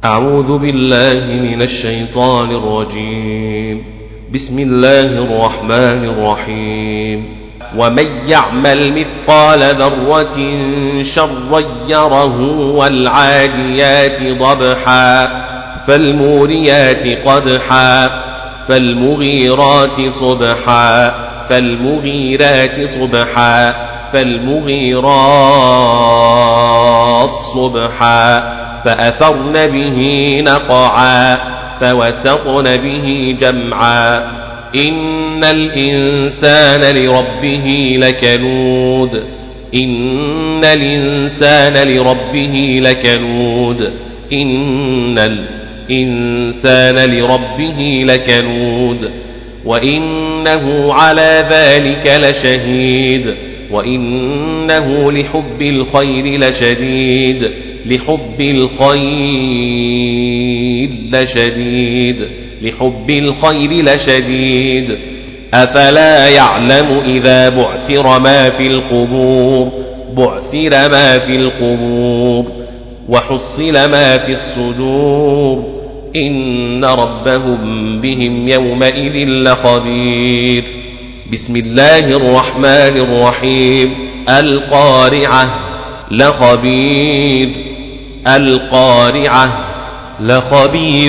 أعوذ بالله من الشيطان الرجيم. بسم الله الرحمن الرحيم. ومن يعمل مثقال ذرة شرا يره والعاديات ضبحا فالموريات قدحا فالمغيرات صبحا فالمغيرات صبحا فالمغيرات صبحا فأثرن به نقعا فوسطن به جمعا إن الإنسان لربه لكنود إن الإنسان لربه لكنود إن الإنسان لربه لكنود وإنه على ذلك لشهيد وإنه لحب الخير لشديد لحب الخير لشديد أفلا يعلم إذا بعثر ما في القبور وحصل ما في الصدور إن ربهم بهم يومئذ لخبير. بسم الله الرحمن الرحيم. القارعة لخبير القارعة لخبير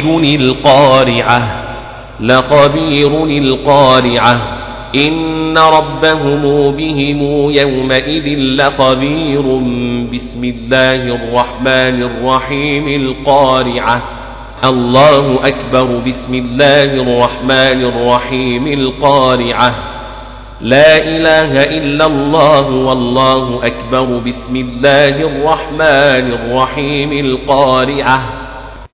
القارعة إن ربهم بهم يومئذ لخبير. بسم الله الرحمن الرحيم. القارعة. الله أكبر. بسم الله الرحمن الرحيم. القارعة. لا إله إلا الله والله أكبر. بسم الله الرحمن الرحيم. القارعة.